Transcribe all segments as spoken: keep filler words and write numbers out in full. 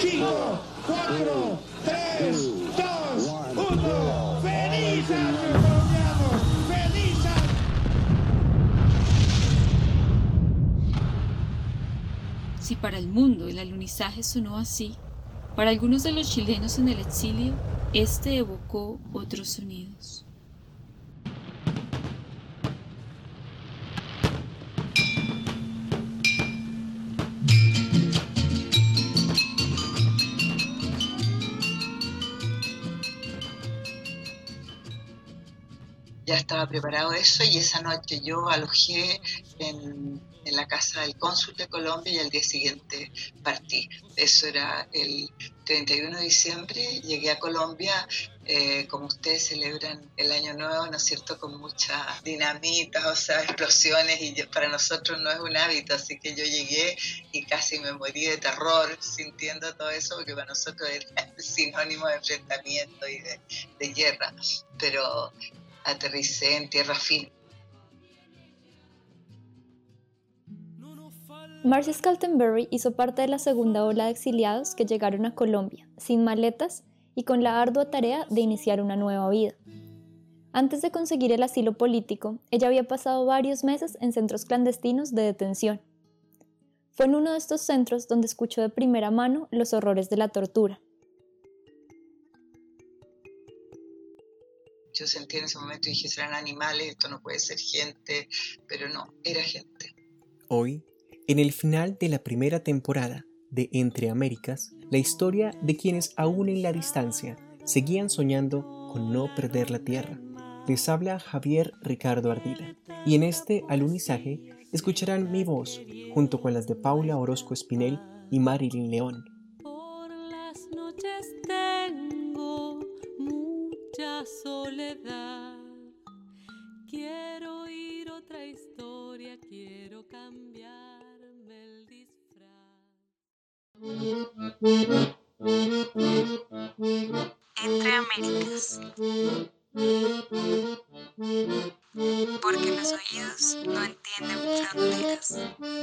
cinco, cuatro, tres, dos, uno. ¡Feliz año, colombianos! ¡Feliz año! Si para el mundo el alunizaje sonó así, para algunos de los chilenos en el exilio, este evocó otros sonidos. Ya estaba preparado eso y esa noche yo alojé en, en la casa del cónsul de Colombia y al día siguiente partí. Eso era el treinta y uno de diciembre, llegué a Colombia, eh, como ustedes celebran el Año Nuevo, ¿no es cierto?, con mucha dinamita, o sea, explosiones, y yo, para nosotros no es un hábito, así que yo llegué y casi me morí de terror sintiendo todo eso, porque para nosotros era sinónimo de enfrentamiento y de, de guerra, pero aterricé en tierra firme. Marcia Scaltenberry hizo parte de la segunda ola de exiliados que llegaron a Colombia, sin maletas y con la ardua tarea de iniciar una nueva vida. Antes de conseguir el asilo político, ella había pasado varios meses en centros clandestinos de detención. Fue en uno de estos centros donde escuchó de primera mano los horrores de la tortura. Yo sentí en ese momento y dije, serán animales, esto no puede ser gente, pero no, era gente. Hoy, en el final de la primera temporada de Entre Américas, la historia de quienes aún en la distancia seguían soñando con no perder la tierra. Les habla Javier Ricardo Ardila, y en este alunizaje escucharán mi voz junto con las de Paula Orozco Espinel y Marilyn León. Por las noches tengo mucha soledad, quiero oír otra historia, quiero cambiarme el disfraz. Entre Américas, porque los oídos no entienden fronteras.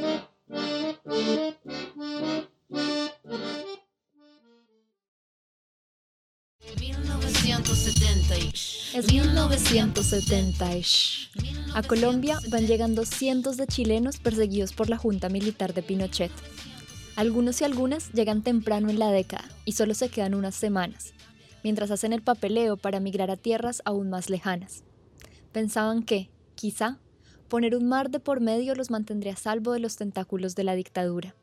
Es mil novecientos setenta y a Colombia van llegando cientos de chilenos perseguidos por la Junta Militar de Pinochet. Algunos y algunas llegan temprano en la década y solo se quedan unas semanas, mientras hacen el papeleo para migrar a tierras aún más lejanas. Pensaban que, quizá, poner un mar de por medio los mantendría a salvo de los tentáculos de la dictadura.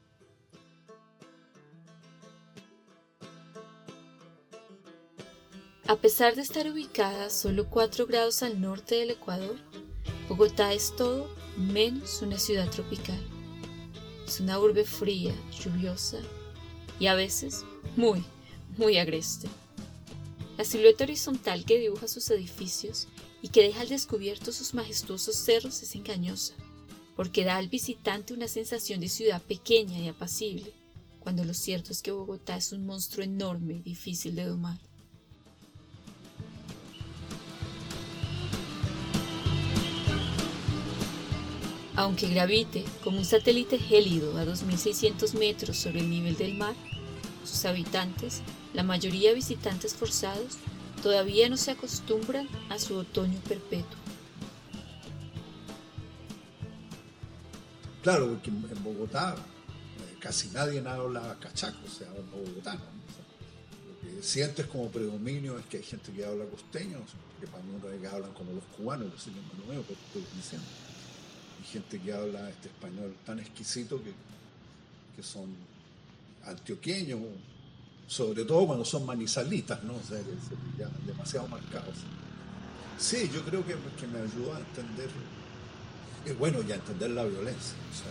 A pesar de estar ubicada solo cuatro grados al norte del Ecuador, Bogotá es todo menos una ciudad tropical. Es una urbe fría, lluviosa y a veces muy, muy agreste. La silueta horizontal que dibuja sus edificios y que deja al descubierto sus majestuosos cerros es engañosa, porque da al visitante una sensación de ciudad pequeña y apacible, cuando lo cierto es que Bogotá es un monstruo enorme y difícil de domar. Aunque gravite como un satélite gélido a dos mil seiscientos metros sobre el nivel del mar, sus habitantes, la mayoría visitantes forzados, todavía no se acostumbran a su otoño perpetuo. Claro, porque en Bogotá casi nadie habla cachaco, o sea, no bogotano. O sea, lo que sientes como predominio es que hay gente que habla costeño, que para mí no que hablan como los cubanos, yo sé que no lo veo, pero estoy diciendo. Hay gente que habla este español tan exquisito que, que son antioqueños, sobre todo cuando son manizalitas, ¿no? O sea, que se llaman demasiado marcados. Sí, yo creo que, que me ayudó a entender, y bueno, y a entender la violencia. O sea,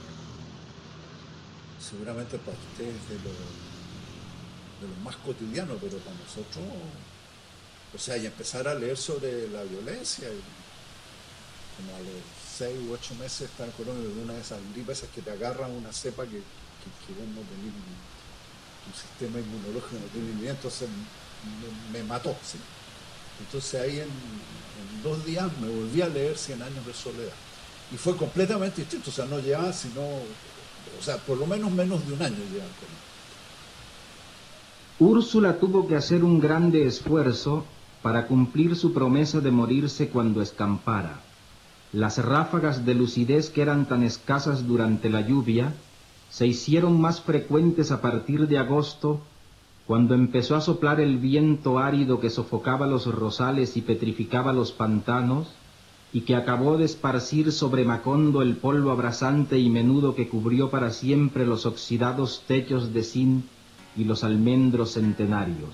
seguramente para ustedes de lo, de lo más cotidiano, pero para nosotros, o sea, y empezar a leer sobre la violencia, y como a los seis u ocho meses estar con una de esas gripes que te agarran una cepa que, que, que vos no tenés un, un sistema inmunológico, no tenés ni, entonces me, me mató, ¿sí? Entonces ahí en, en dos días me volví a leer Cien años de soledad y fue completamente distinto, o sea, no llevaba sino, o sea, por lo menos menos de un año llevaba con él. Úrsula tuvo que hacer un grande esfuerzo para cumplir su promesa de morirse cuando escampara. Las ráfagas de lucidez que eran tan escasas durante la lluvia se hicieron más frecuentes a partir de agosto, cuando empezó a soplar el viento árido que sofocaba los rosales y petrificaba los pantanos, y que acabó de esparcir sobre Macondo el polvo abrasante y menudo que cubrió para siempre los oxidados techos de zinc y los almendros centenarios.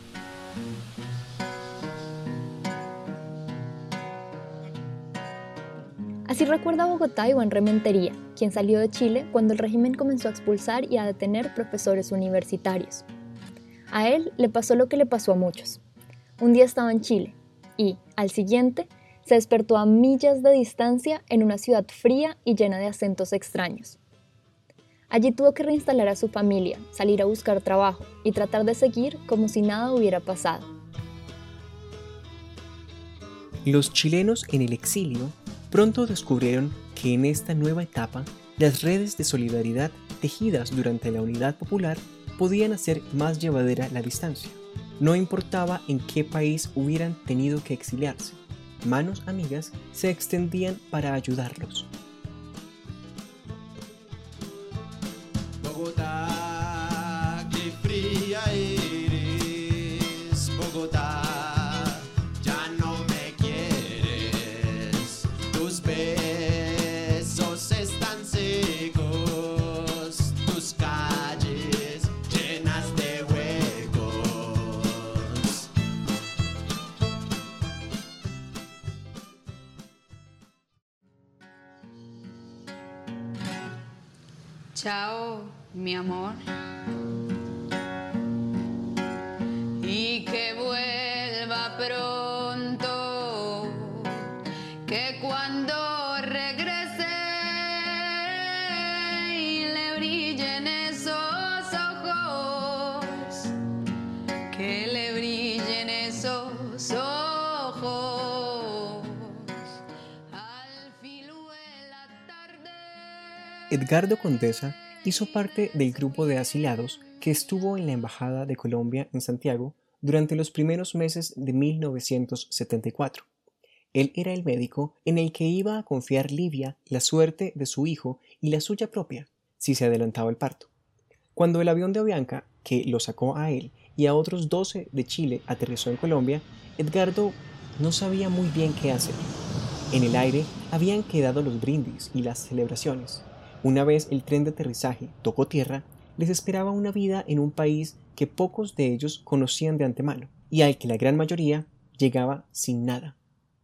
Así recuerda Bogotá Iván Rementería, quien salió de Chile cuando el régimen comenzó a expulsar y a detener profesores universitarios. A él le pasó lo que le pasó a muchos. Un día estaba en Chile y, al siguiente, se despertó a millas de distancia en una ciudad fría y llena de acentos extraños. Allí tuvo que reinstalar a su familia, salir a buscar trabajo y tratar de seguir como si nada hubiera pasado. Los chilenos en el exilio pronto descubrieron que en esta nueva etapa las redes de solidaridad tejidas durante la Unidad Popular podían hacer más llevadera la distancia. No importaba en qué país hubieran tenido que exiliarse, manos amigas se extendían para ayudarlos. Bogotá, qué fría eres, Bogotá, ya no me quieres, tus besos están secos, tus calles llenas de huecos. Chao, mi amor. Y que vuelva pronto, que cuando regrese y le brillen esos ojos, que le brillen esos ojos. Al filo de la tarde. Edgardo Condesa hizo parte del grupo de asilados que estuvo en la Embajada de Colombia en Santiago durante los primeros meses de mil novecientos setenta y cuatro. Él era el médico en el que iba a confiar Livia la suerte de su hijo y la suya propia, si se adelantaba el parto. Cuando el avión de Avianca, que lo sacó a él y a otros doce de Chile, aterrizó en Colombia, Edgardo no sabía muy bien qué hacer. En el aire habían quedado los brindis y las celebraciones. Una vez el tren de aterrizaje tocó tierra, les esperaba una vida en un país que pocos de ellos conocían de antemano y al que la gran mayoría llegaba sin nada.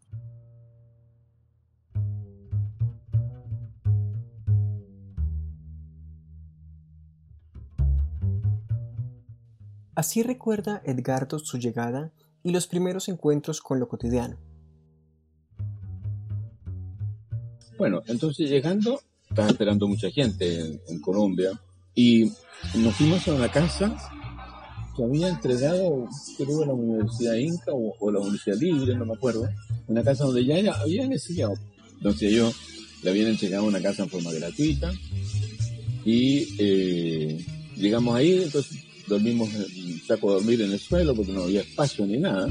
Así recuerda Edgardo su llegada y los primeros encuentros con lo cotidiano. Bueno, entonces llegando, estaba esperando mucha gente en, en Colombia y nos fuimos a una casa que había entregado, creo, la Universidad Inca o, o la Universidad Libre, no me acuerdo, una casa donde ya, ya habían exiliado. Entonces ellos le habían entregado una casa en forma gratuita y eh, llegamos ahí, entonces dormimos, saco a dormir en el suelo porque no había espacio ni nada.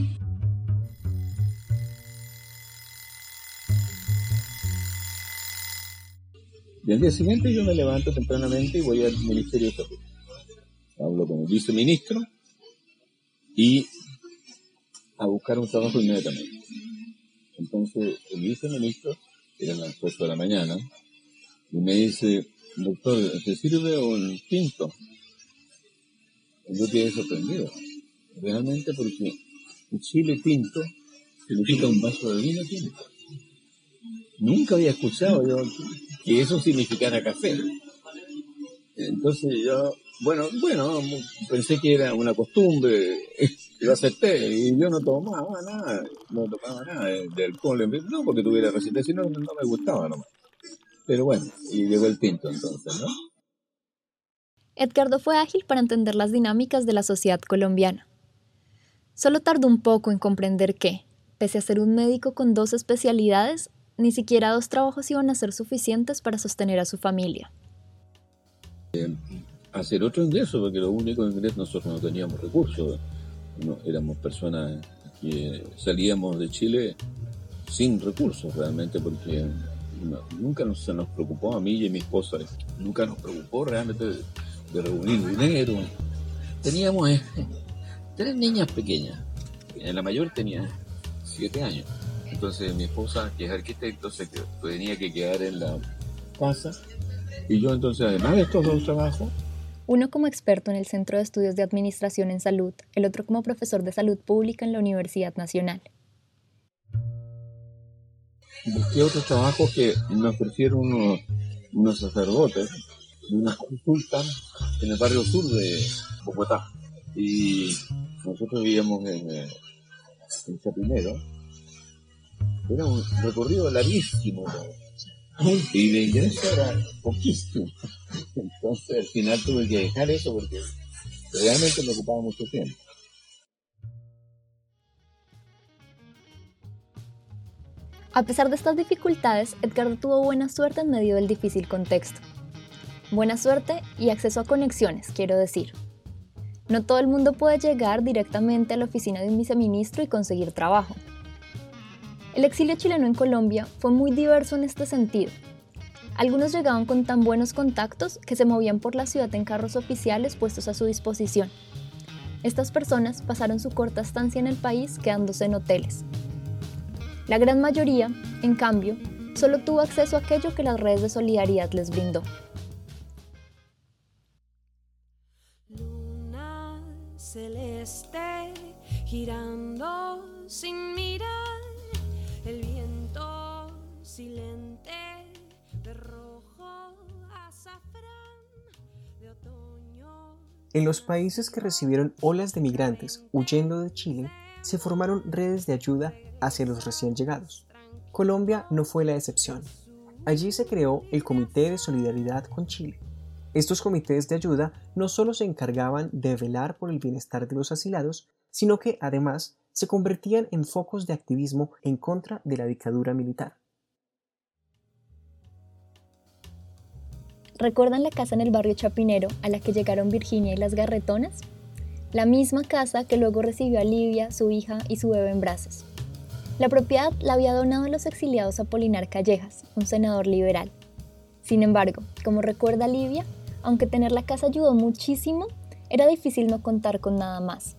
Y al día siguiente yo me levanto tempranamente y voy al Ministerio de Salud. Hablo con el viceministro y a buscar un trabajo inmediatamente. Entonces el viceministro, era las ocho de la mañana, y me dice, doctor, ¿te sirve un tinto? Y yo quedé sorprendido, realmente, porque en Chile tinto significa un vaso de vino tinto. Nunca había escuchado yo que eso significara café. Entonces yo, bueno, bueno, pensé que era una costumbre, lo acepté, y yo no tomaba nada, no tomaba nada de, de alcohol, no porque tuviera resistencia, no, no me gustaba nomás. Pero bueno, y llegó el tinto entonces, ¿no? Edgardo fue ágil para entender las dinámicas de la sociedad colombiana. Solo tardó un poco en comprender que, pese a ser un médico con dos especialidades, ni siquiera dos trabajos iban a ser suficientes para sostener a su familia. Eh, hacer otro ingreso, porque los únicos ingresos, nosotros no teníamos recursos, no, éramos personas que salíamos de Chile sin recursos realmente, porque no, nunca nos, se nos preocupó a mí y a mi esposa, nunca nos preocupó realmente de, de reunir dinero. Teníamos eh, tres niñas pequeñas, la mayor tenía siete años, entonces mi esposa, que es arquitecto, se quedó, tenía que quedar en la casa, y yo entonces, además de estos dos trabajos, uno como experto en el Centro de Estudios de Administración en Salud, el otro como profesor de Salud Pública en la Universidad Nacional. Busqué otros trabajos que me ofrecieron unos, unos sacerdotes de una consulta en el barrio sur de Bogotá. Y nosotros vivíamos en, en Chapinero. Era un recorrido larguísimo, y de ingreso era poquísimo. Entonces al final tuve que dejar eso porque realmente me ocupaba mucho tiempo. A pesar de estas dificultades, Edgardo tuvo buena suerte en medio del difícil contexto. Buena suerte y acceso a conexiones, quiero decir. No todo el mundo puede llegar directamente a la oficina de un viceministro y conseguir trabajo. El exilio chileno en Colombia fue muy diverso en este sentido. Algunos llegaban con tan buenos contactos que se movían por la ciudad en carros oficiales puestos a su disposición. Estas personas pasaron su corta estancia en el país quedándose en hoteles. La gran mayoría, en cambio, solo tuvo acceso a aquello que las redes de solidaridad les brindó. Luna celeste girando sin mirar, el viento silente de rojo azafrán de otoño. En los países que recibieron olas de migrantes huyendo de Chile, se formaron redes de ayuda hacia los recién llegados. Colombia no fue la excepción. Allí se creó el Comité de Solidaridad con Chile. Estos comités de ayuda no solo se encargaban de velar por el bienestar de los asilados, sino que además se convertían en focos de activismo en contra de la dictadura militar. ¿Recuerdan la casa en el barrio Chapinero a la que llegaron Virginia y las Garretonas? La misma casa que luego recibió a Livia, su hija y su bebé en brazos. La propiedad la había donado a los exiliados Apolinar Callejas, un senador liberal. Sin embargo, como recuerda Livia, aunque tener la casa ayudó muchísimo, era difícil no contar con nada más.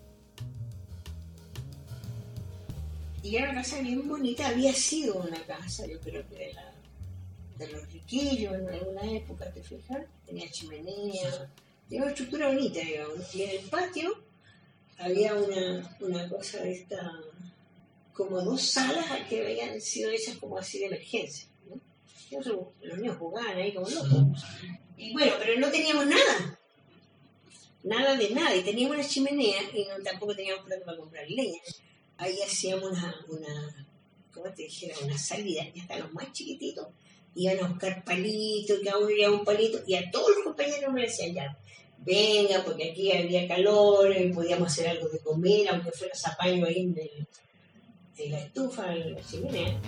Y era una casa bien bonita, había sido una casa, yo creo que de, la, de los riquillos en alguna época, ¿te fijas? Tenía chimenea, tenía una estructura bonita, digamos. Y en el patio había una, una cosa de esta, como dos salas que habían sido hechas como así de emergencia, ¿no? Entonces, los niños jugaban ahí como locos. Y bueno, pero no teníamos nada, nada de nada, y teníamos una chimenea y no, tampoco teníamos plata para comprar leña. Ahí hacíamos una, una, ¿cómo te dijera? Una salida, y hasta los más chiquititos iban a buscar palitos, cada uno llevaba un palito, y a todos los compañeros me decían ya, venga, porque aquí había calor, y podíamos hacer algo de comer, aunque fuera zapaño ahí en el, de la estufa, en la chimenea.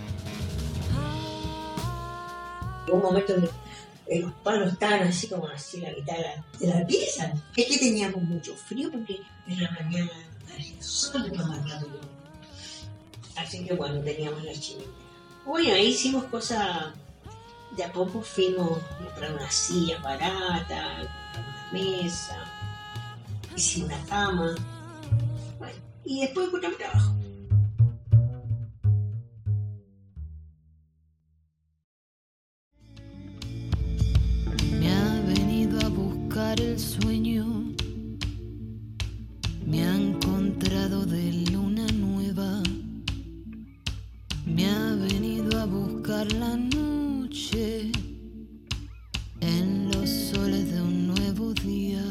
Hubo un momento donde los palos estaban así como así la mitad de la, de la pieza. Es que teníamos mucho frío porque en la mañana el sol nos mataba. Así que bueno, teníamos la chimenea. Bueno, ahí hicimos cosas, de a poco fuimos a comprar una silla barata, una mesa, hicimos una cama, bueno, y después encontramos trabajo. Me ha venido a buscar el sueño, me ha encontrado de luna nueva, me ha venido a buscar la noche en los soles de un nuevo día.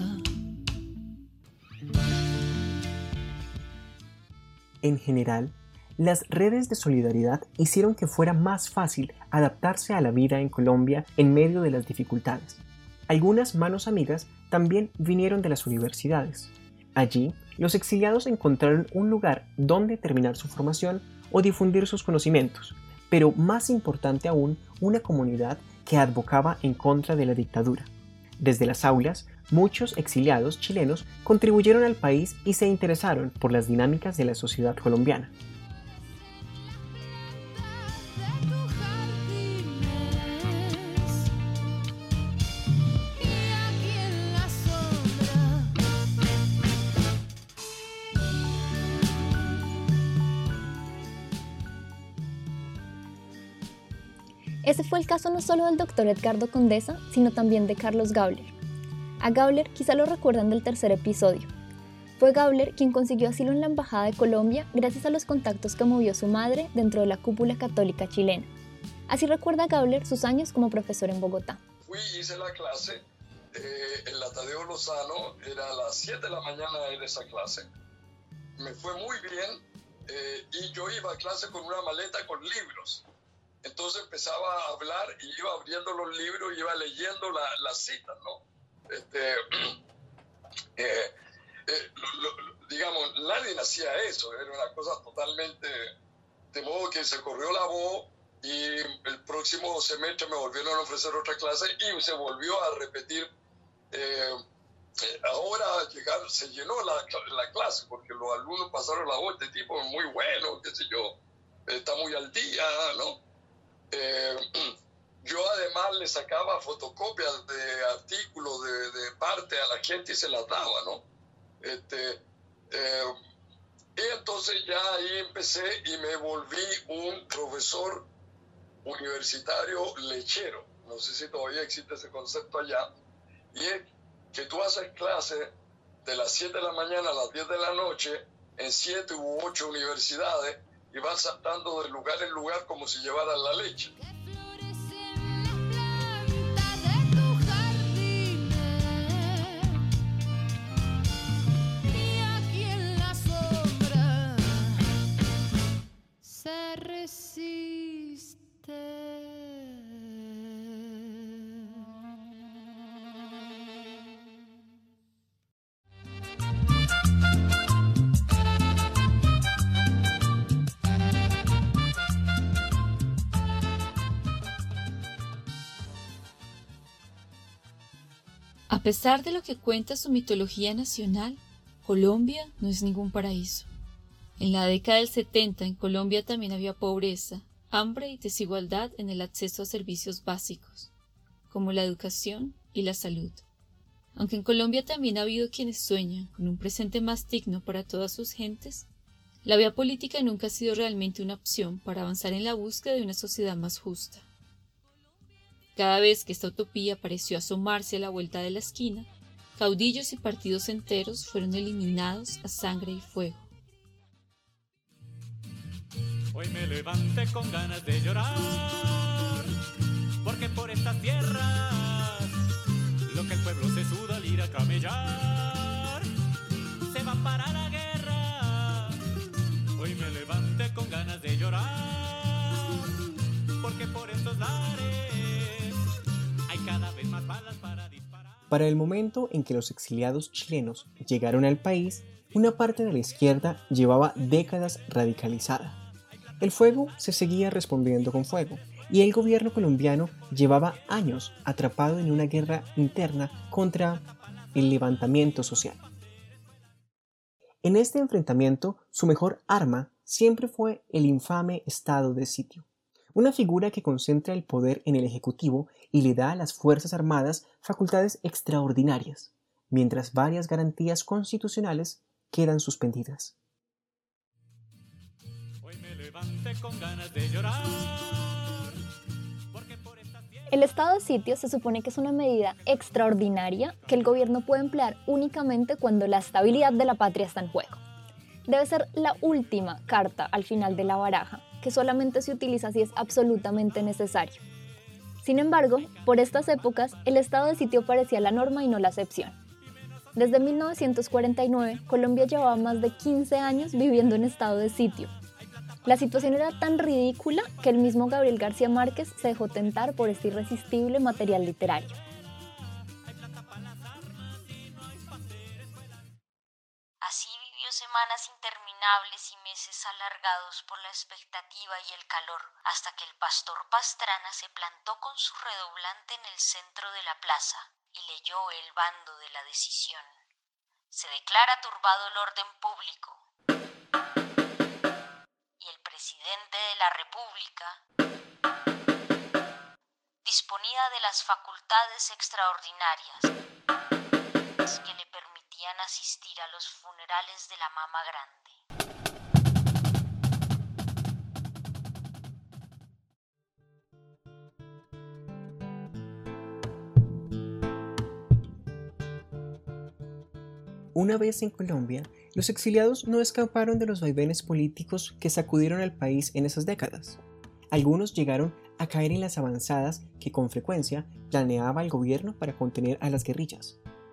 En general, las redes de solidaridad hicieron que fuera más fácil adaptarse a la vida en Colombia en medio de las dificultades. Algunas manos amigas también vinieron de las universidades. Allí, los exiliados encontraron un lugar donde terminar su formación o difundir sus conocimientos, pero más importante aún, una comunidad que advocaba en contra de la dictadura. Desde las aulas, muchos exiliados chilenos contribuyeron al país y se interesaron por las dinámicas de la sociedad colombiana. Ese fue el caso no solo del doctor Edgardo Condesa, sino también de Carlos Gauler. A Gauler quizá lo recuerdan del tercer episodio. Fue Gauler quien consiguió asilo en la Embajada de Colombia gracias a los contactos que movió su madre dentro de la cúpula católica chilena. Así recuerda Gauler sus años como profesor en Bogotá. Fui, hice la clase eh, en la Tadeo Lozano, era a las siete de la mañana en esa clase. Me fue muy bien eh, y yo iba a clase con una maleta con libros. Entonces empezaba a hablar y iba abriendo los libros y iba leyendo la, las citas, ¿no? Este, eh, eh, lo, lo, digamos, nadie hacía eso, era una cosa totalmente, de modo que se corrió la voz y el próximo semestre me volvieron a ofrecer otra clase y se volvió a repetir. Eh, eh, ahora llegar, se llenó la, la clase porque los alumnos pasaron la voz, este tipo es muy bueno, qué sé yo, está muy al día, ¿no? Eh, yo además le sacaba fotocopias de artículos de, de parte a la gente y se las daba, ¿no? Este, eh, y entonces ya ahí empecé y me volví un profesor universitario lechero. No sé si todavía existe ese concepto allá. Y es que tú haces clases de las siete de la mañana a las diez de la noche en siete u ocho universidades y vas saltando de lugar en lugar como si llevaran la leche. Y aquí en la sombra se resiste. A pesar de lo que cuenta su mitología nacional, Colombia no es ningún paraíso. En la década del setenta en Colombia también había pobreza, hambre y desigualdad en el acceso a servicios básicos, como la educación y la salud. Aunque en Colombia también ha habido quienes sueñan con un presente más digno para todas sus gentes, la vía política nunca ha sido realmente una opción para avanzar en la búsqueda de una sociedad más justa. Cada vez que esta utopía pareció asomarse a la vuelta de la esquina, caudillos y partidos enteros fueron eliminados a sangre y fuego. Hoy me levanté con ganas de llorar, porque por estas tierras lo que el pueblo se suda al ir a camellar se va para la guerra. Hoy me levanté con ganas de llorar, porque por estos lares cada vez más balas para disparar. Para el momento en que los exiliados chilenos llegaron al país, una parte de la izquierda llevaba décadas radicalizada. El fuego se seguía respondiendo con fuego, y el gobierno colombiano llevaba años atrapado en una guerra interna contra el levantamiento social. En este enfrentamiento, su mejor arma siempre fue el infame estado de sitio. Una figura que concentra el poder en el Ejecutivo y le da a las Fuerzas Armadas facultades extraordinarias, mientras varias garantías constitucionales quedan suspendidas. El estado de sitio se supone que es una medida extraordinaria que el gobierno puede emplear únicamente cuando la estabilidad de la patria está en juego. Debe ser la última carta al final de la baraja, que solamente se utiliza si es absolutamente necesario. Sin embargo, por estas épocas, el estado de sitio parecía la norma y no la excepción. Desde mil novecientos cuarenta y nueve, Colombia llevaba más de quince años viviendo en estado de sitio. La situación era tan ridícula que el mismo Gabriel García Márquez se dejó tentar por este irresistible material literario. Así vivió semanas interminables y meses alargados por la expectativa y el calor, hasta que el pastor Pastrana se plantó con su redoblante en el centro de la plaza, y leyó el bando de la decisión. Se declara turbado el orden público y el presidente de la República disponía de las facultades extraordinarias que le permitían asistir a los funerales de la Mama Grande. Una vez en Colombia, los exiliados no escaparon de los vaivenes políticos que sacudieron al país en esas décadas. Algunos llegaron a caer en las avanzadas que con frecuencia planeaba el gobierno para contener a las guerrillas.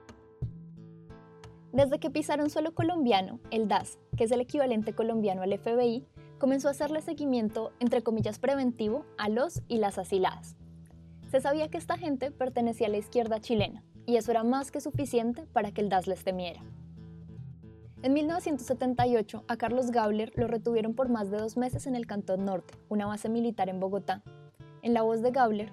Desde que pisaron suelo colombiano, el D A S, que es el equivalente colombiano al F B I, comenzó a hacerle seguimiento, entre comillas preventivo, a los y las asiladas. Se sabía que esta gente pertenecía a la izquierda chilena, y eso era más que suficiente para que el D A S les temiera. En mil novecientos setenta y ocho, a Carlos Gabler lo retuvieron por más de dos meses en el Cantón Norte, una base militar en Bogotá. En la voz de Gabler: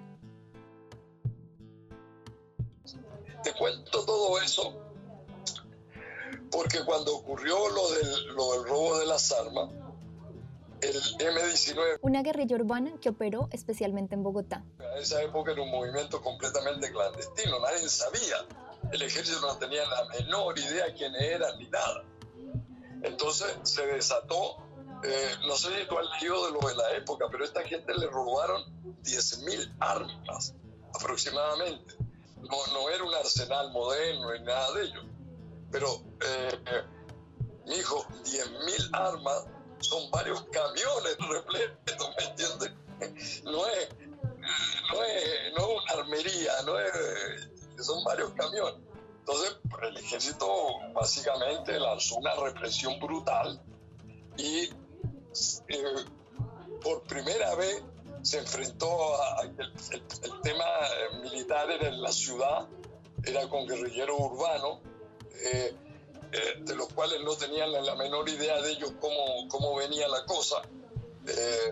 Te cuento todo eso porque cuando ocurrió lo del, lo del robo de las armas, el eme diecinueve, una guerrilla urbana que operó especialmente en Bogotá. a esa época era un movimiento completamente clandestino, nadie sabía, el ejército no tenía la menor idea quiénes eran ni nada. Entonces se desató, eh, no sé si tú has leído de lo de la época, pero a esta gente le robaron diez mil armas aproximadamente. No, no era un arsenal moderno ni nada de ello, pero eh, eh, mi hijo, diez mil armas son varios camiones repletos, ¿me entiendes? No es, no es, no es una armería, no es, son varios camiones. Entonces, el ejército básicamente lanzó una represión brutal y eh, por primera vez se enfrentó a, a el, el, el tema militar era en la ciudad, era con guerrilleros urbanos, eh, eh, de los cuales no tenían la, la menor idea de ellos cómo, cómo venía la cosa. Eh,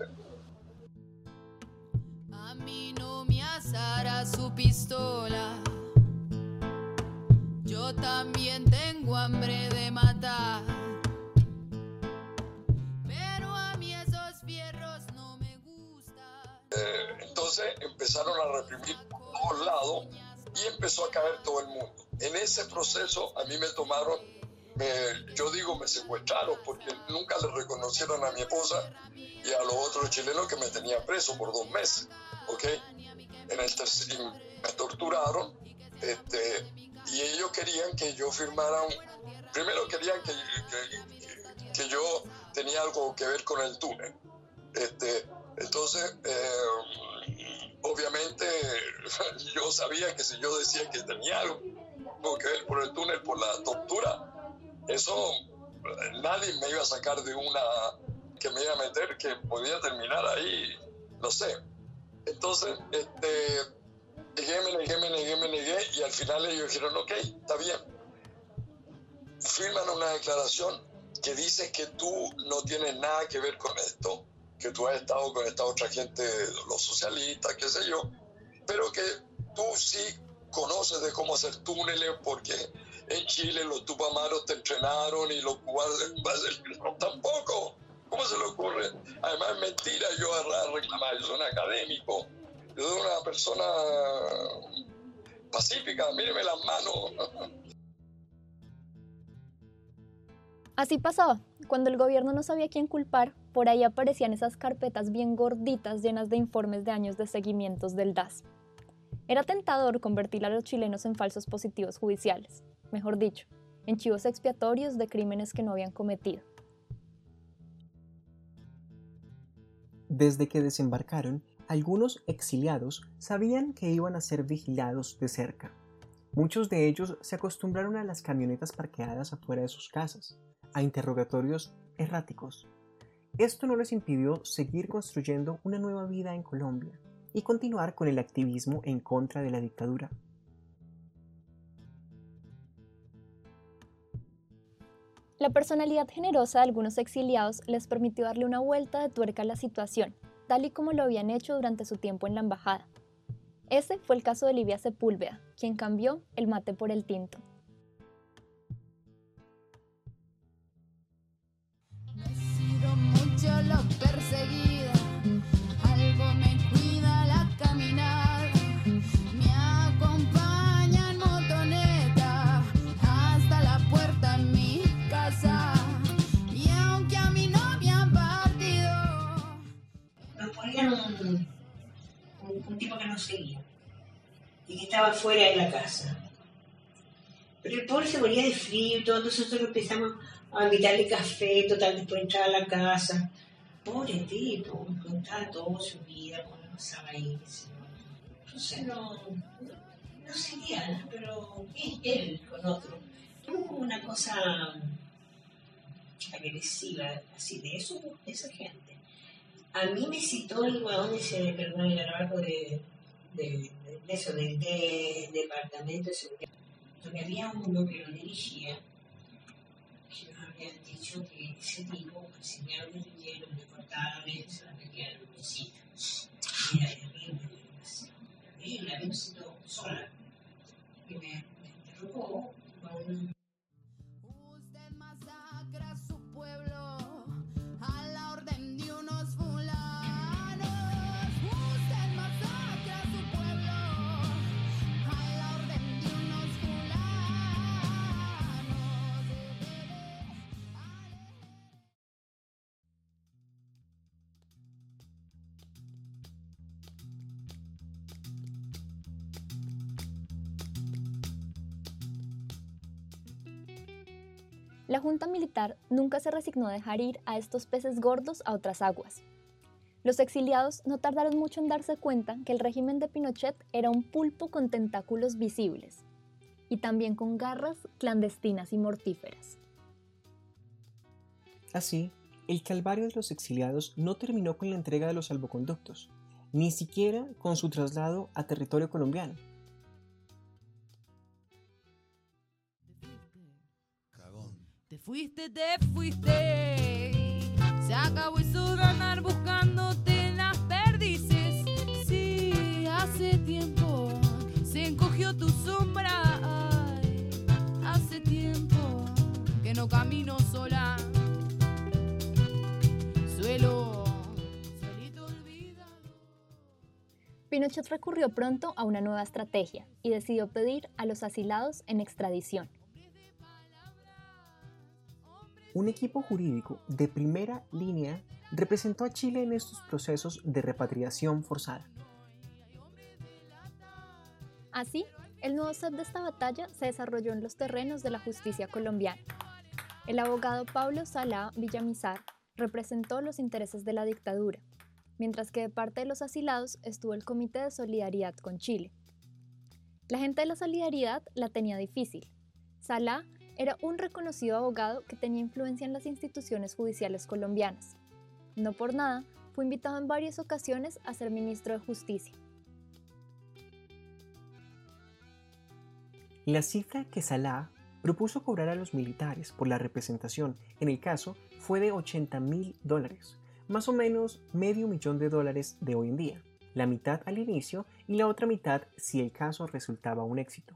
A mí no me asará su pistola. Yo también tengo hambre de matar. Pero a mí esos fierros no me gustan. Eh, entonces empezaron a reprimir por todos lados y empezó a caer todo el mundo. En ese proceso a mí me tomaron, me, yo digo me secuestraron porque nunca le reconocieron a mi esposa y a los otros chilenos que me tenían preso por dos meses, ¿ok? En el tercer, me torturaron, este, y ellos querían que yo firmara un, primero querían que, que, que yo tenía algo que ver con el túnel, este, entonces eh, obviamente yo sabía que si yo decía que tenía algo que ver por el túnel, por la tortura, eso nadie me iba a sacar de una que me iba a meter, que podía terminar ahí, no sé. Entonces, este, negué, me negué, me negué, me negué, y al final ellos dijeron, ok, está bien. Firman una declaración que dice que tú no tienes nada que ver con esto, que tú has estado con esta otra gente, los socialistas, qué sé yo, pero que tú sí conoces de cómo hacer túneles, porque en Chile los tupamaros te entrenaron y los cubanos no, tampoco. ¿Cómo se le ocurre? Además es mentira yo a reclamar, yo soy un académico, yo soy una persona pacífica, míreme las manos. Así pasaba, cuando el gobierno no sabía quién culpar, por ahí aparecían esas carpetas bien gorditas llenas de informes de años de seguimientos del D A S. Era tentador convertir a los chilenos en falsos positivos judiciales, mejor dicho, en chivos expiatorios de crímenes que no habían cometido. Desde que desembarcaron, algunos exiliados sabían que iban a ser vigilados de cerca. Muchos de ellos se acostumbraron a las camionetas parqueadas afuera de sus casas, a interrogatorios erráticos. Esto no les impidió seguir construyendo una nueva vida en Colombia y continuar con el activismo en contra de la dictadura. La personalidad generosa de algunos exiliados les permitió darle una vuelta de tuerca a la situación, tal y como lo habían hecho durante su tiempo en la embajada. Ese fue el caso de Livia Sepúlveda, quien cambió el mate por el tinto. Mucho lo perseguida, algo me cuida la caminar, me acompaña en motoneta hasta la puerta de mi casa, y aunque a mí no me han partido. Nos ponían un, un, un tipo que nos seguía y que estaba fuera de la casa, pero el pobre se moría de frío y todo, entonces nosotros empezamos a invitarle café, total, después entrar a la casa. Pobre tipo, contaba toda su vida, cómo pasaba ahí. Entonces no, no seguía, pero él con otro. Tuvo como una cosa agresiva, así de eso, de esa gente. A mí me citó el huevón ese, perdón, el trabajo de, de, de, de eso, del de, departamento de seguridad, donde había uno que lo dirigía, que nos habían dicho que ese tipo, si me lo guerrilleros, le cortaba la mesa, se la metía en el bolsillo. Era terrible, terrible, a mí me siento sola. Y me, me interrogó con... Usted masacra a su pueblo a la orden de unos fulanos. Usted masacra a su pueblo a la orden de unos fulanos. La Junta Militar nunca se resignó a dejar ir a estos peces gordos a otras aguas. Los exiliados no tardaron mucho en darse cuenta que el régimen de Pinochet era un pulpo con tentáculos visibles y también con garras clandestinas y mortíferas. Así, el calvario de los exiliados no terminó con la entrega de los salvoconductos, ni siquiera con su traslado a territorio colombiano. Te fuiste, te fuiste, se acabó eso de andar buscándote en las perdices. Sí, hace tiempo se encogió tu sombra. Ay, hace tiempo que no camino sola. Suelo, solito olvidado. Pinochet recurrió pronto a una nueva estrategia y decidió pedir a los asilados en extradición. Un equipo jurídico de primera línea representó a Chile en estos procesos de repatriación forzada. Así, el nuevo set de esta batalla se desarrolló en los terrenos de la justicia colombiana. El abogado Pablo Salá Villamizar representó los intereses de la dictadura, mientras que de parte de los asilados estuvo el Comité de Solidaridad con Chile. La gente de la Solidaridad la tenía difícil. Salá era un reconocido abogado que tenía influencia en las instituciones judiciales colombianas. No por nada, fue invitado en varias ocasiones a ser ministro de Justicia. La cifra que Salá propuso cobrar a los militares por la representación en el caso fue de ochenta mil dólares, más o menos medio millón de dólares de hoy en día, la mitad al inicio y la otra mitad si el caso resultaba un éxito.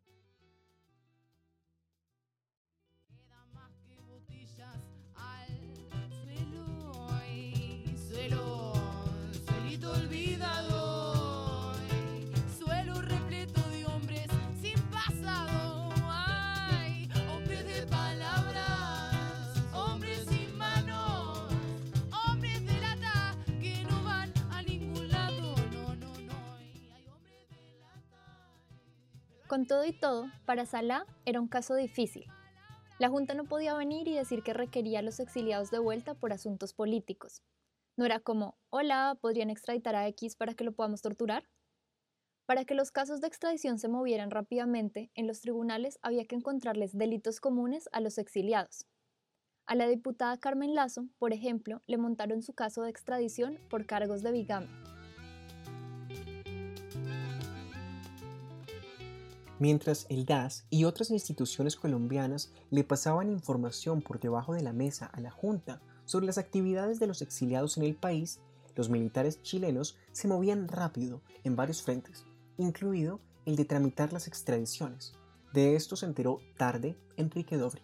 Con todo y todo, para Salá era un caso difícil. La Junta no podía venir y decir que requería a los exiliados de vuelta por asuntos políticos. No era como, hola, ¿podrían extraditar a X para que lo podamos torturar? Para que los casos de extradición se movieran rápidamente, en los tribunales había que encontrarles delitos comunes a los exiliados. A la diputada Carmen Lazo, por ejemplo, le montaron su caso de extradición por cargos de bigamia. Mientras el D A S y otras instituciones colombianas le pasaban información por debajo de la mesa a la Junta sobre las actividades de los exiliados en el país, los militares chilenos se movían rápido en varios frentes, incluido el de tramitar las extradiciones. De esto se enteró tarde Enrique Dobry.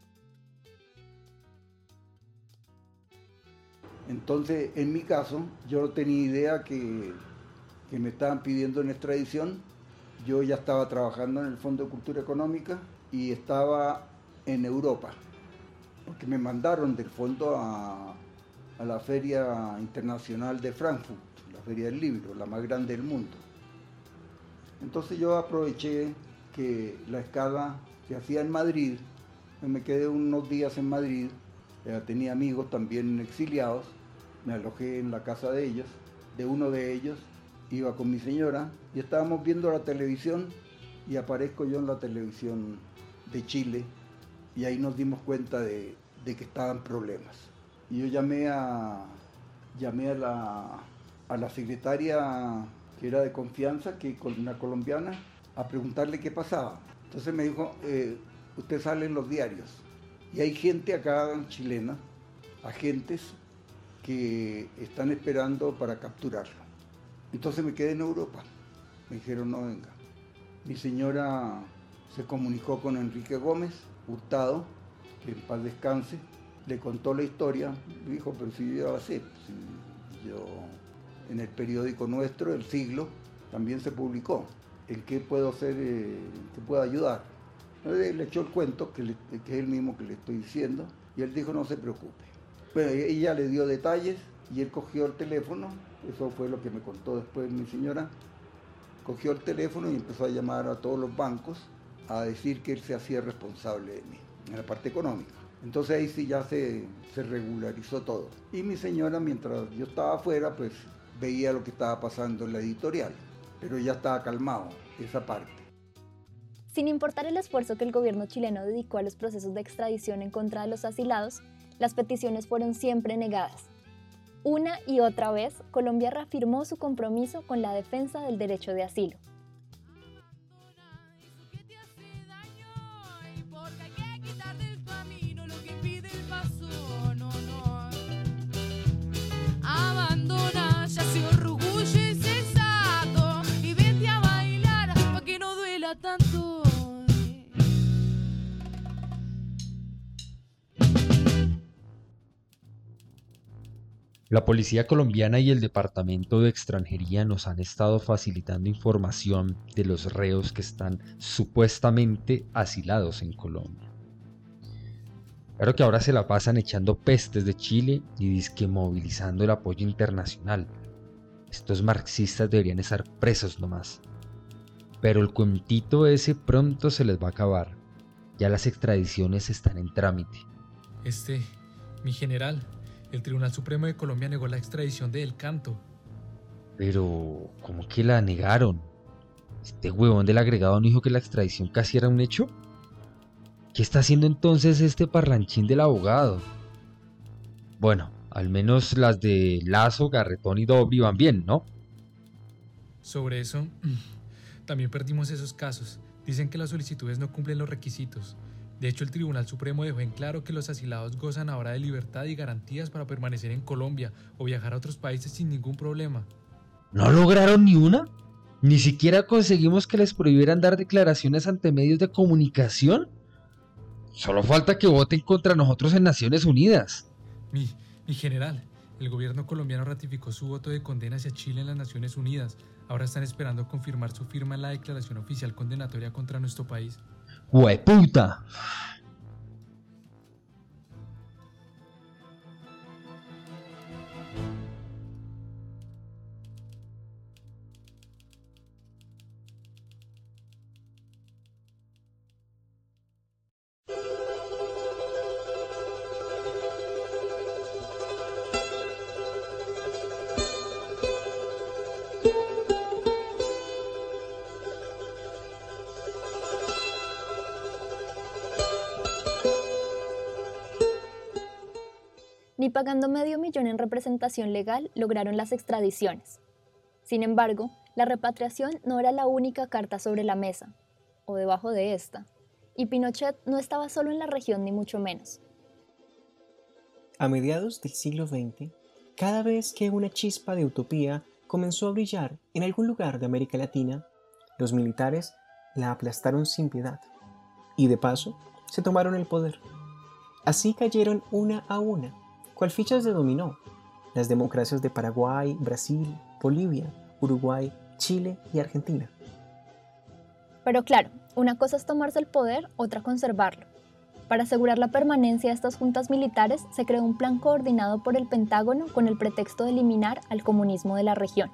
Entonces, en mi caso, yo no tenía idea que, que me estaban pidiendo una extradición. Yo ya estaba trabajando en el Fondo de Cultura Económica y estaba en Europa, porque me mandaron del fondo a, a la Feria Internacional de Frankfurt, la Feria del Libro, la más grande del mundo. Entonces yo aproveché que la escala que hacía en Madrid, me quedé unos días en Madrid, eh, tenía amigos también exiliados, me alojé en la casa de ellos, de uno de ellos, iba con mi señora y estábamos viendo la televisión y aparezco yo en la televisión de Chile y ahí nos dimos cuenta de, de que estaban problemas. Y yo llamé a, llamé a la, a la secretaria que era de confianza, que una colombiana, a preguntarle qué pasaba. Entonces me dijo, eh, usted sale en los diarios y hay gente acá chilena, agentes que están esperando para capturarlo. Entonces me quedé en Europa. Me dijeron, no venga. Mi señora se comunicó con Enrique Gómez Hurtado, que en paz descanse, le contó la historia, dijo, pero si yo ya la sé, si yo en el periódico nuestro, El Siglo, también se publicó. ¿En qué puedo hacer, eh, qué puedo ayudar? Entonces, le echó el cuento, que, le, que es el mismo que le estoy diciendo, y él dijo, no se preocupe. Bueno, ella le dio detalles y él cogió el teléfono, eso fue lo que me contó después mi señora, cogió el teléfono y empezó a llamar a todos los bancos a decir que él se hacía responsable de mí, en la parte económica. Entonces ahí sí ya se, se regularizó todo. Y mi señora, mientras yo estaba afuera, pues veía lo que estaba pasando en la editorial, pero ya estaba calmado esa parte. Sin importar el esfuerzo que el gobierno chileno dedicó a los procesos de extradición en contra de los asilados, las peticiones fueron siempre negadas. Una y otra vez, Colombia reafirmó su compromiso con la defensa del derecho de asilo. Abandona ya ese orgullo y sensato y vente a bailar pa' que no duela tanto. La policía colombiana y el Departamento de Extranjería nos han estado facilitando información de los reos que están supuestamente asilados en Colombia. Claro que ahora se la pasan echando pestes de Chile y dizque movilizando el apoyo internacional. Estos marxistas deberían estar presos nomás. Pero el cuentito ese pronto se les va a acabar. Ya las extradiciones están en trámite. Este, mi general, el Tribunal Supremo de Colombia negó la extradición de El Canto. Pero, ¿cómo que la negaron? ¿Este huevón del agregado no dijo que la extradición casi era un hecho? ¿Qué está haciendo entonces este parlanchín del abogado? Bueno, al menos las de Lazo, Garretón y Dobry van bien, ¿no? Sobre eso, también perdimos esos casos. Dicen que las solicitudes no cumplen los requisitos. De hecho, el Tribunal Supremo dejó en claro que los asilados gozan ahora de libertad y garantías para permanecer en Colombia o viajar a otros países sin ningún problema. ¿No lograron ni una? ¿Ni siquiera conseguimos que les prohibieran dar declaraciones ante medios de comunicación? Solo falta que voten contra nosotros en Naciones Unidas. Mi, mi general, el gobierno colombiano ratificó su voto de condena hacia Chile en las Naciones Unidas. Ahora están esperando confirmar su firma en la declaración oficial condenatoria contra nuestro país. ¡Hueputa! Ni pagando medio millón en representación legal lograron las extradiciones. Sin embargo, la repatriación no era la única carta sobre la mesa, o debajo de esta, y Pinochet no estaba solo en la región ni mucho menos. A mediados del siglo veinte, cada vez que una chispa de utopía comenzó a brillar en algún lugar de América Latina, los militares la aplastaron sin piedad y de paso se tomaron el poder. Así cayeron una a una, cual fichas de dominó, las democracias de Paraguay, Brasil, Bolivia, Uruguay, Chile y Argentina. Pero claro, una cosa es tomarse el poder, otra conservarlo. Para asegurar la permanencia de estas juntas militares, se creó un plan coordinado por el Pentágono con el pretexto de eliminar al comunismo de la región.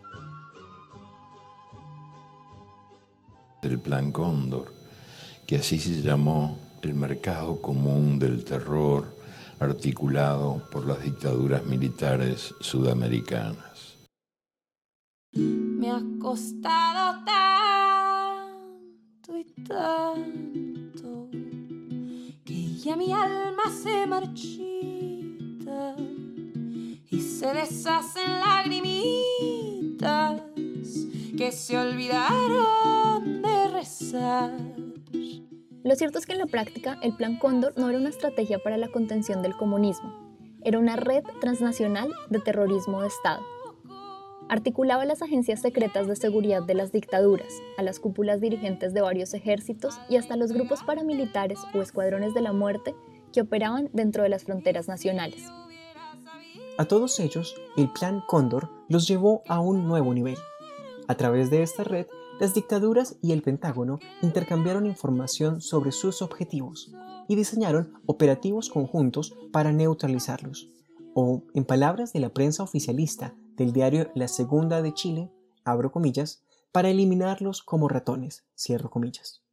El Plan Cóndor, que así se llamó el mercado común del terror articulado por las dictaduras militares sudamericanas. Me ha costado tanto y tanto que ya mi alma se marchita y se deshacen lagrimitas que se olvidaron de rezar. Lo cierto es que en la práctica el Plan Cóndor no era una estrategia para la contención del comunismo, era una red transnacional de terrorismo de Estado. Articulaba las agencias secretas de seguridad de las dictaduras, a las cúpulas dirigentes de varios ejércitos y hasta los grupos paramilitares o escuadrones de la muerte que operaban dentro de las fronteras nacionales. A todos ellos, el Plan Cóndor los llevó a un nuevo nivel. A través de esta red, las dictaduras y el Pentágono intercambiaron información sobre sus objetivos y diseñaron operativos conjuntos para neutralizarlos, o, en palabras de la prensa oficialista del diario La Segunda de Chile, abro comillas, para eliminarlos como ratones, cierro comillas.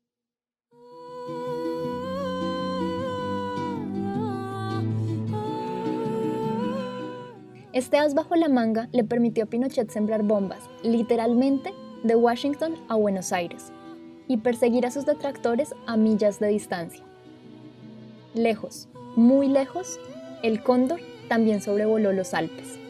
Este as bajo la manga le permitió a Pinochet sembrar bombas, literalmente, de Washington a Buenos Aires, y perseguir a sus detractores a millas de distancia. Lejos, muy lejos, el Cóndor también sobrevoló los Alpes.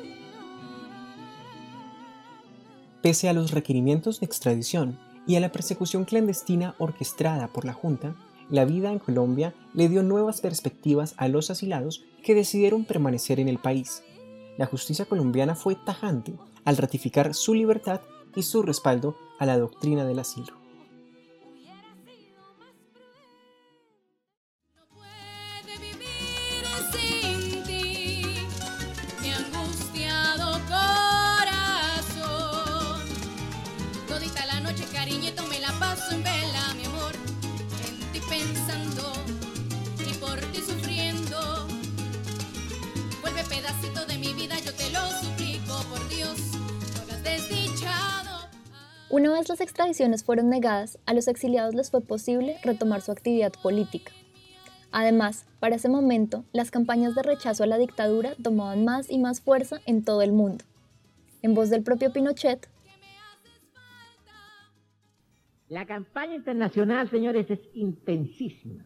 Pese a los requerimientos de extradición y a la persecución clandestina orquestada por la Junta, la vida en Colombia le dio nuevas perspectivas a los asilados que decidieron permanecer en el país. La justicia colombiana fue tajante al ratificar su libertad y su respaldo a la doctrina del asilo. Sin ti, mi angustiado corazón. Todita la noche, cariñito, me la paso en vela, mi amor. En ti pensando y por ti sufriendo. Vuelve pedacito de mi vida, yo te lo suplico, por Dios, no hagas desdichado. Una vez las extradiciones fueron negadas, a los exiliados les fue posible retomar su actividad política. Además, para ese momento, las campañas de rechazo a la dictadura tomaban más y más fuerza en todo el mundo. En voz del propio Pinochet, la campaña internacional, señores, es intensísima.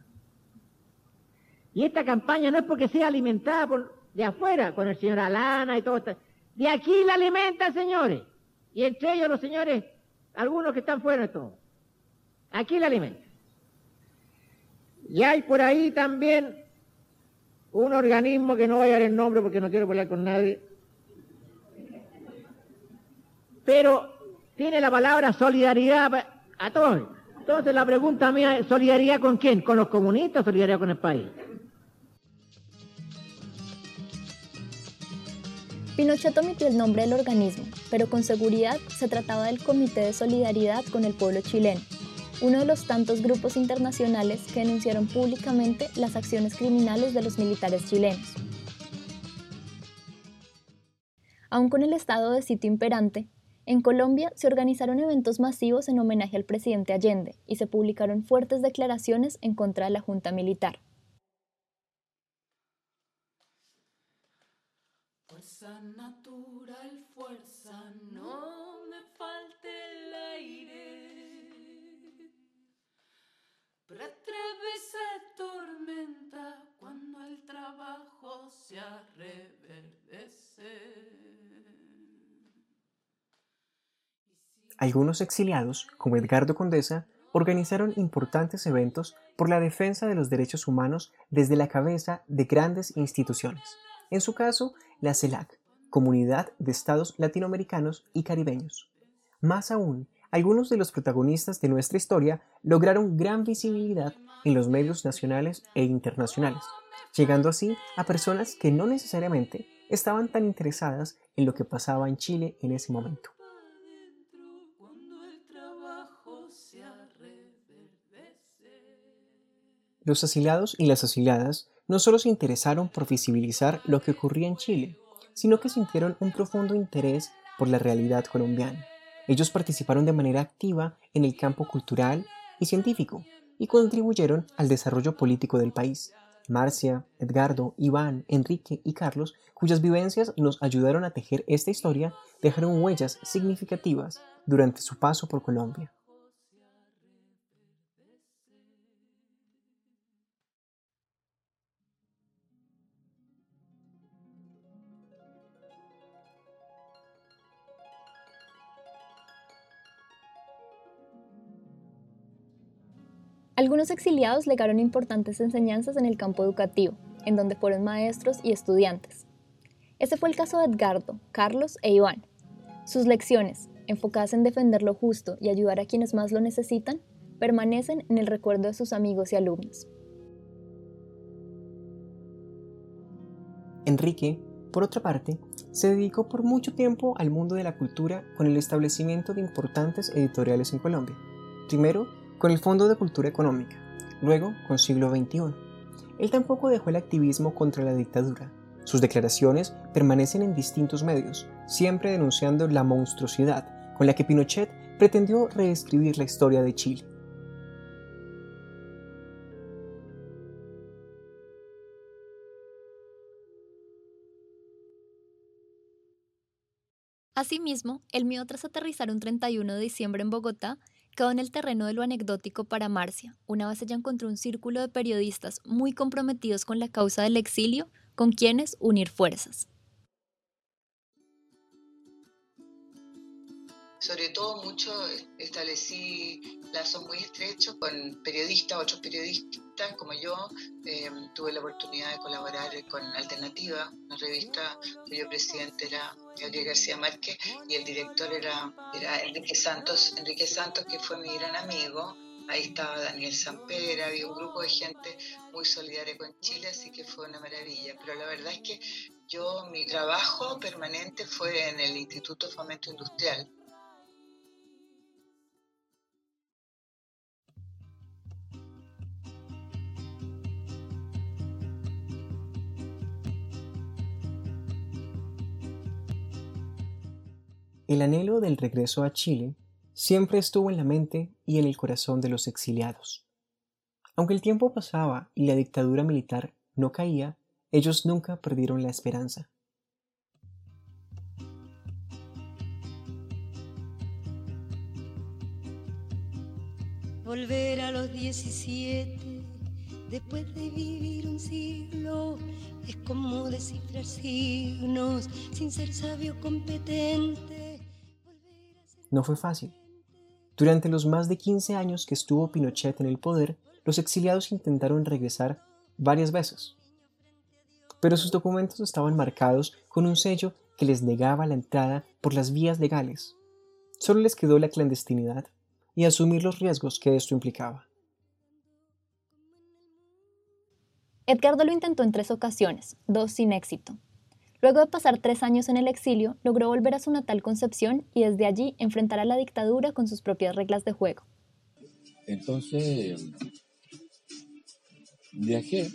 Y esta campaña no es porque sea alimentada por de afuera, con el señor Alana y todo esto. De aquí la alimentan, señores. Y entre ellos los señores, algunos que están fuera de todo. Aquí la alimentan. Y hay por ahí también un organismo que no voy a dar el nombre porque no quiero pelear con nadie. Pero tiene la palabra solidaridad a todos. Entonces la pregunta mía es, ¿solidaridad con quién? ¿Con los comunistas o solidaridad con el país? Pinochet omitió el nombre del organismo, pero con seguridad se trataba del Comité de Solidaridad con el Pueblo Chileno, uno de los tantos grupos internacionales que denunciaron públicamente las acciones criminales de los militares chilenos. Aun con el estado de sitio imperante, en Colombia se organizaron eventos masivos en homenaje al presidente Allende y se publicaron fuertes declaraciones en contra de la junta militar. Fuerza natural, fuerza, no me falte el aire. Pretreve se tormenta cuando el trabajo se reverdece. Algunos exiliados, como Edgardo Condesa, organizaron importantes eventos por la defensa de los derechos humanos desde la cabeza de grandes instituciones. En su caso, la CELAC, Comunidad de Estados Latinoamericanos y Caribeños. Más aún, algunos de los protagonistas de nuestra historia lograron gran visibilidad en los medios nacionales e internacionales, llegando así a personas que no necesariamente estaban tan interesadas en lo que pasaba en Chile en ese momento. Los asilados y las asiladas no solo se interesaron por visibilizar lo que ocurría en Chile, sino que sintieron un profundo interés por la realidad colombiana. Ellos participaron de manera activa en el campo cultural y científico y contribuyeron al desarrollo político del país. Marcia, Edgardo, Iván, Enrique y Carlos, cuyas vivencias nos ayudaron a tejer esta historia, dejaron huellas significativas durante su paso por Colombia. Algunos exiliados legaron importantes enseñanzas en el campo educativo, en donde fueron maestros y estudiantes. Ese fue el caso de Edgardo, Carlos e Iván. Sus lecciones, enfocadas en defender lo justo y ayudar a quienes más lo necesitan, permanecen en el recuerdo de sus amigos y alumnos. Enrique, por otra parte, se dedicó por mucho tiempo al mundo de la cultura con el establecimiento de importantes editoriales en Colombia. Primero, con el Fondo de Cultura Económica, luego con Siglo veintiuno. Él tampoco dejó el activismo contra la dictadura. Sus declaraciones permanecen en distintos medios, siempre denunciando la monstruosidad con la que Pinochet pretendió reescribir la historia de Chile. Asimismo, el miedo tras aterrizar un treinta y uno de diciembre en Bogotá quedó en el terreno de lo anecdótico para Marcia. Una vez ella encontró un círculo de periodistas muy comprometidos con la causa del exilio, con quienes unir fuerzas. Sobre todo mucho establecí lazos muy estrechos con periodistas, otros periodistas como yo. Eh, tuve la oportunidad de colaborar con Alternativa, una revista cuyo presidente era Gabriel García Márquez y el director era, era Enrique Santos, Enrique Santos, que fue mi gran amigo. Ahí estaba Daniel Sampera, había un grupo de gente muy solidaria con Chile, así que fue una maravilla. Pero la verdad es que yo, mi trabajo permanente fue en el Instituto Fomento Industrial. El anhelo del regreso a Chile siempre estuvo en la mente y en el corazón de los exiliados. Aunque el tiempo pasaba y la dictadura militar no caía, ellos nunca perdieron la esperanza. Volver a los diecisiete, después de vivir un siglo, es como descifrar signos sin ser sabio competente. No fue fácil. Durante los más de quince años que estuvo Pinochet en el poder, los exiliados intentaron regresar varias veces. Pero sus documentos estaban marcados con un sello que les negaba la entrada por las vías legales. Solo les quedó la clandestinidad y asumir los riesgos que esto implicaba. Edgardo lo intentó en tres ocasiones, dos sin éxito. Luego de pasar tres años en el exilio, logró volver a su natal Concepción y desde allí enfrentar a la dictadura con sus propias reglas de juego. Entonces, viajé,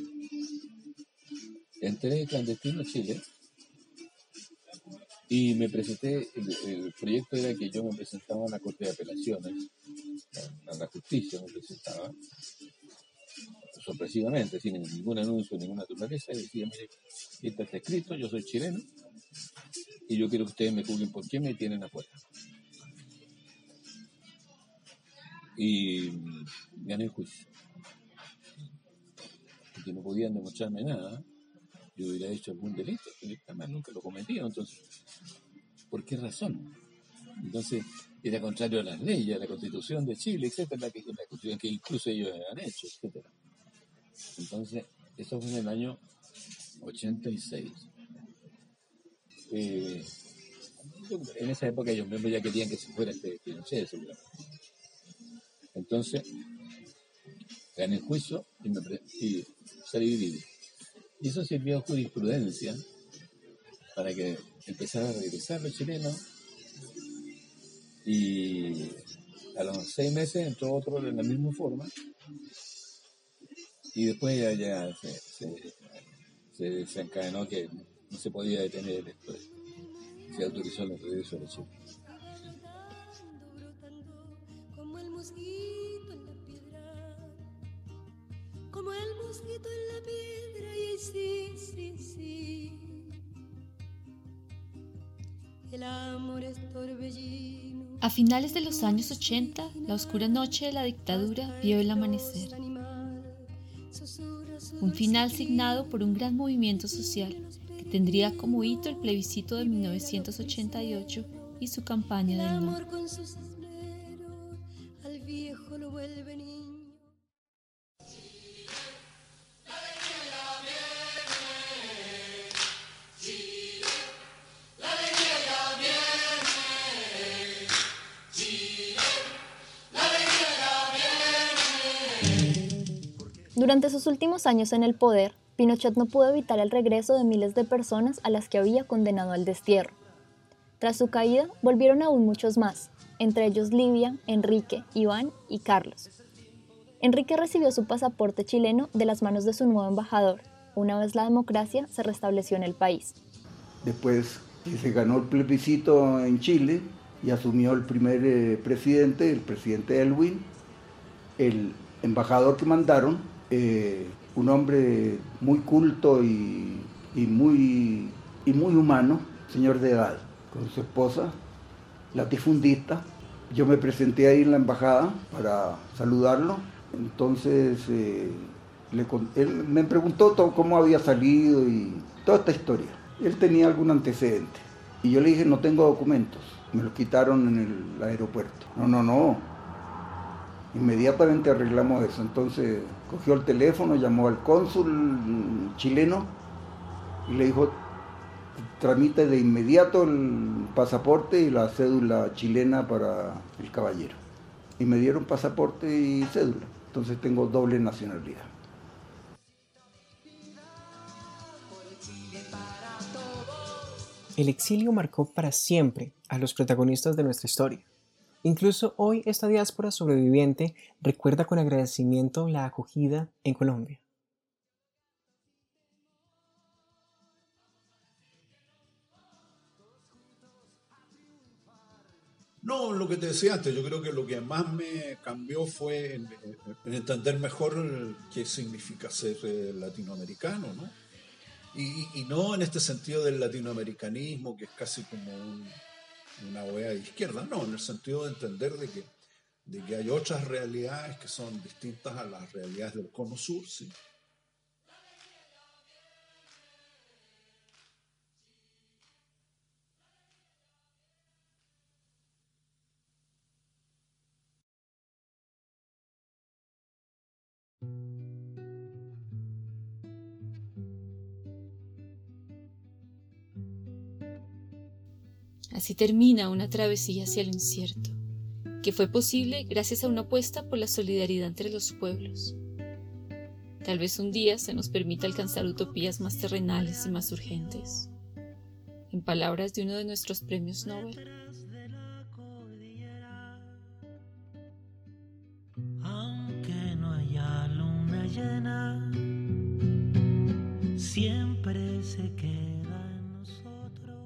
entré clandestino a Chile y me presenté, el, el proyecto era que yo me presentaba a la Corte de Apelaciones, a la justicia me presentaba, sorpresivamente, sin ningún anuncio, ninguna naturaleza, y decía, mire, esto está escrito, yo soy chileno, y yo quiero que ustedes me juzguen por qué me tienen afuera. Y gané el juicio. Porque no podían demostrarme nada, yo hubiera hecho algún delito, pero jamás nunca lo cometí, entonces, ¿por qué razón? Entonces, era contrario a las leyes, a la Constitución de Chile, etcétera, la, que, la Constitución que incluso ellos han hecho, etcétera. Entonces, eso fue en el año ochenta y seis. Eh, yo, en esa época ellos mismos ya querían que se fuera este Pinochet, seguramente. Entonces, gané el juicio y, me pre y salí vivo. Y eso sirvió de jurisprudencia para que empezara a regresar los chilenos. Y a los seis meses entró otro de la misma forma. Y después ya, ya se, se, se desencadenó que no se podía detener después. Se autorizó el regreso de Chile. Como el mosquito en la piedra, como el mosquito en la piedra, y sí, sí, sí. El amor es torbellino. A finales de los años ochenta, la oscura noche de la dictadura vio el amanecer. Un final signado por un gran movimiento social que tendría como hito el plebiscito de mil novecientos ochenta y ocho y su campaña del no. Al viejo lo vuelve niño. Durante sus últimos años en el poder, Pinochet no pudo evitar el regreso de miles de personas a las que había condenado al destierro. Tras su caída, volvieron aún muchos más, entre ellos Livia, Enrique, Iván y Carlos. Enrique recibió su pasaporte chileno de las manos de su nuevo embajador, una vez la democracia se restableció en el país. Después que se ganó el plebiscito en Chile y asumió el primer eh, presidente, el presidente Elwin, el embajador que mandaron, Eh, un hombre muy culto y, y, muy, y muy humano, señor de edad, con su esposa, latifundista. Yo me presenté ahí en la embajada para saludarlo, entonces eh, le, él me preguntó todo, cómo había salido y toda esta historia. Él tenía algún antecedente y yo le dije, no tengo documentos, me los quitaron en el aeropuerto. No, no, no. Inmediatamente arreglamos eso. Entonces cogió el teléfono, llamó al cónsul chileno y le dijo, tramite de inmediato el pasaporte y la cédula chilena para el caballero. Y me dieron pasaporte y cédula. Entonces tengo doble nacionalidad. El exilio marcó para siempre a los protagonistas de nuestra historia. Incluso hoy esta diáspora sobreviviente recuerda con agradecimiento la acogida en Colombia. No, lo que te decía antes, yo creo que lo que más me cambió fue en, en entender mejor qué significa ser latinoamericano, ¿no? Y, y no en este sentido del latinoamericanismo, que es casi como un... una hueá de izquierda, no, en el sentido de entender de que, de que hay otras realidades que son distintas a las realidades del Cono Sur, ¿sí? Así termina una travesía hacia lo incierto, que fue posible gracias a una apuesta por la solidaridad entre los pueblos. Tal vez un día se nos permita alcanzar utopías más terrenales y más urgentes. En palabras de uno de nuestros premios Nobel. Aunque no haya luna llena, siempre se queda en nosotros.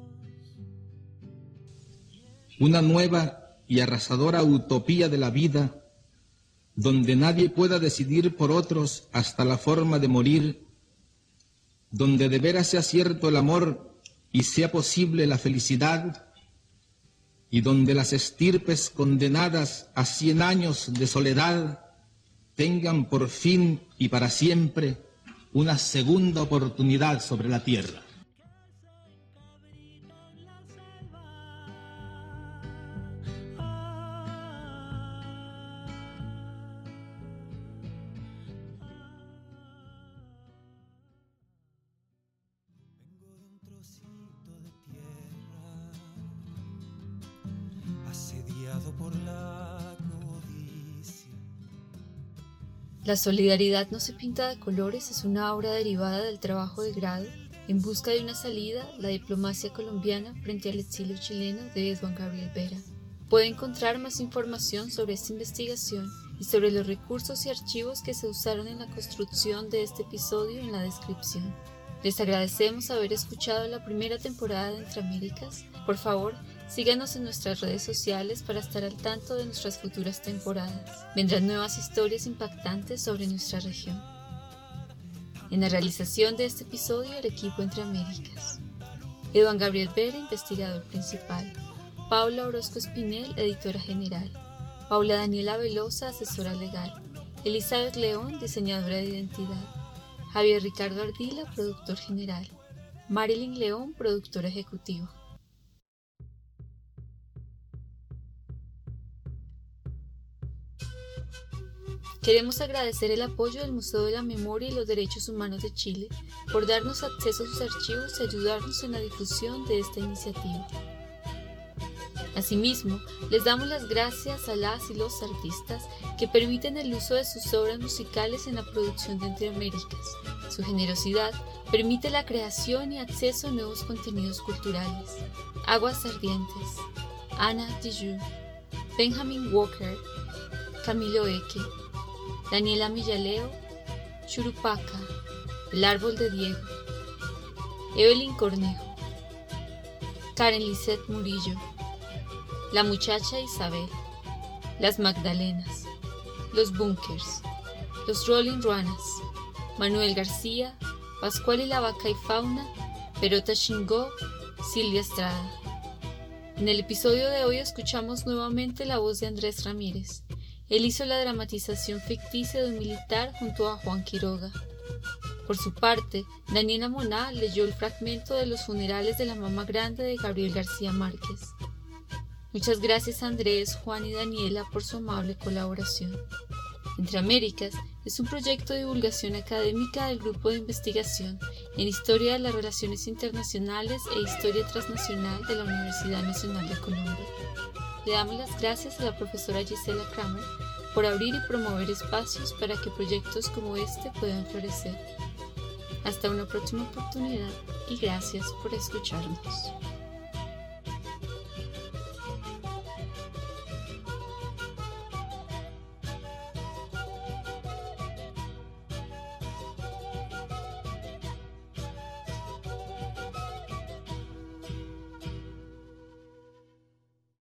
Una nueva y arrasadora utopía de la vida, donde nadie pueda decidir por otros hasta la forma de morir, donde de veras sea cierto el amor y sea posible la felicidad, y donde las estirpes condenadas a cien años de soledad tengan por fin y para siempre una segunda oportunidad sobre la tierra. La solidaridad no se pinta de colores es una obra derivada del trabajo de grado En busca de una salida, la diplomacia colombiana frente al exilio chileno de Edwin Gabriel Vera. Puede encontrar más información sobre esta investigación y sobre los recursos y archivos que se usaron en la construcción de este episodio en la descripción. Les agradecemos haber escuchado la primera temporada de Entre Américas. Por favor, síganos en nuestras redes sociales para estar al tanto de nuestras futuras temporadas. Vendrán nuevas historias impactantes sobre nuestra región. En la realización de este episodio, el equipo Entre Américas: Edwin Gabriel Vera, investigador principal; Paula Orozco Espinel, editora general; Paula Daniela Velosa, asesora legal; Elizabeth León, diseñadora de identidad; Javier Ricardo Ardila, productor general; Marilyn León, productora ejecutiva. Queremos agradecer el apoyo del Museo de la Memoria y los Derechos Humanos de Chile por darnos acceso a sus archivos y ayudarnos en la difusión de esta iniciativa. Asimismo, les damos las gracias a las y los artistas que permiten el uso de sus obras musicales en la producción de Entre Américas. Su generosidad permite la creación y acceso a nuevos contenidos culturales. Aguas Ardientes, Ana Dijú, Benjamin Walker, Camilo Eque, Daniela Millaleo, Churupaca, El Árbol de Diego, Evelyn Cornejo, Karen Lisette Murillo, La Muchacha Isabel, Las Magdalenas, Los Bunkers, Los Rolling Ruanas, Manuel García, Pascual y la Vaca y Fauna, Perota Chingó, Silvia Estrada. En el episodio de hoy escuchamos nuevamente la voz de Andrés Ramírez. Él hizo la dramatización ficticia de un militar junto a Juan Quiroga. Por su parte, Daniela Moná leyó el fragmento de los funerales de la mamá grande de Gabriel García Márquez. Muchas gracias a Andrés, Juan y Daniela por su amable colaboración. Entre Américas es un proyecto de divulgación académica del Grupo de Investigación en Historia de las Relaciones Internacionales e Historia Transnacional de la Universidad Nacional de Colombia. Le damos las gracias a la profesora Gisela Kramer por abrir y promover espacios para que proyectos como este puedan florecer. Hasta una próxima oportunidad y gracias por escucharnos.